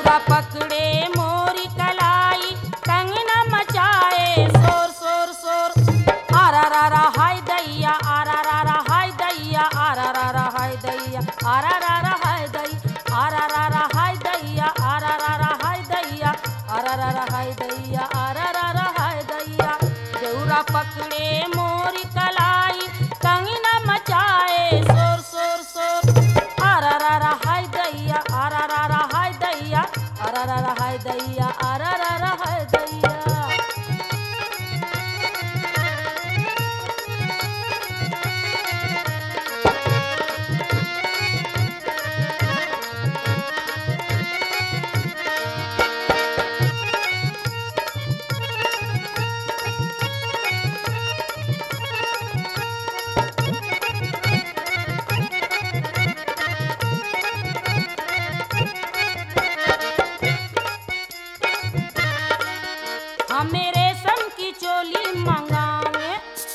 देवरा पकड़े मोरी कलाई कंगना मचाए शोर शोर शोर आरा रा रा हाय दैया आरा रा रा हाय दैया आरा रा रा हाय दैया आरा रा रा हाय दैया आरा रा रा हाय दैया आरा रा रा हाय दैया आरा रा रा हाय दैया आरा रा रा हाय दैया देवरा पकड़े मोरी कलाई कंगना मचाए शोर शोर शोर आरा रा रा हाय दैया आरा रा रा हाय दैया आरा रा रा हाय दैया आरा रा रा हाय दैया। हमें रेशम की चोली मंगावे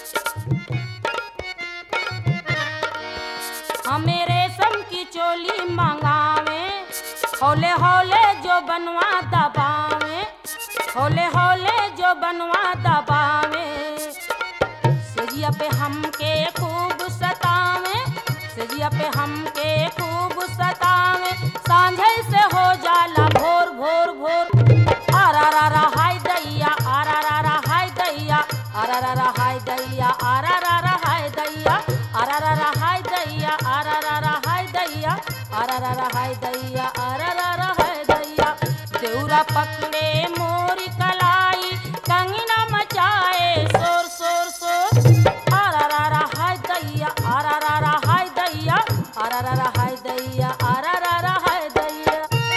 हमें रेशम की चोली मंगावे हौले हौले जो बनवा दबावे हौले हौले जो बनवा दबावे सजिया पे हमके खूब सतावे सजिया पे हमके खूब सतावे सांझे से हो जाला भोर भोर भोर आरा रा रा हाय दैया आरा रा रा हाय दैया आरा रा रा हाय दैया आरा रा रा हाय दैया आरा रा रा हाय दैया आरा रा रा हाय दैया आरा रा रा हाय दैया आरा रा रा हाय दैया देवरा पकड़े मोरी कलाई कंगना मचाए शोर शोर शोर आरा रा रा हाय दैया आरा रा रा हाय दैया आरा रा रा हाय दैया आरा रा रा हाय दैया।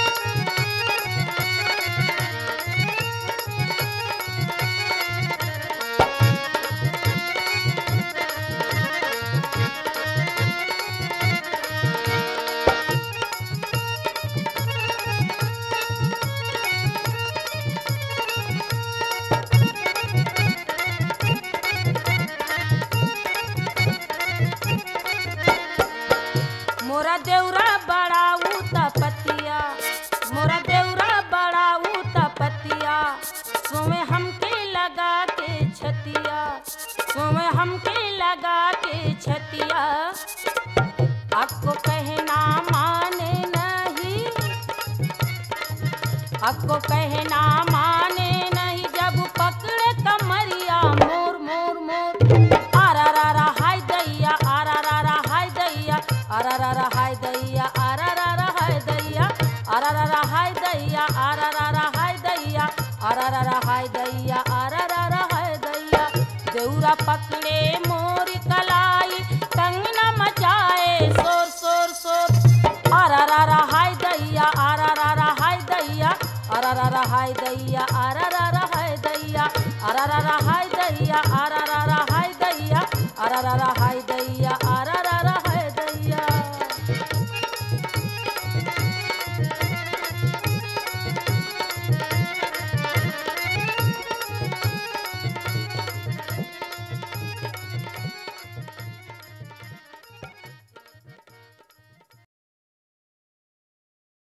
मोरा देवरा बड़ा उतपतिया मोरा देवरा बड़ा उतपतिया सोवे हमके लगा के छतिया सोवे हमके लगा के छतिया आपको कहना माने नहीं आपको कहना माने नहीं जब पकड़े कमरिया मोर मोर मोर आरा रा रा हाय दैया आरा रा रा हाय दैया आरा रा रा हाय दैया आरा रा रा हाय दैया आरा रा रा हाय दैया आरा रा रा हाय दैया आरा रा रा हाय दैया आरा रा रा हाय दैया देवरा पकड़े मोरी कलाई कंगना मचाए शोर शोर शोर आरा रा रा हाय दैया आरा रा रा हाय दैया आरा रा रा हाय दैया आरा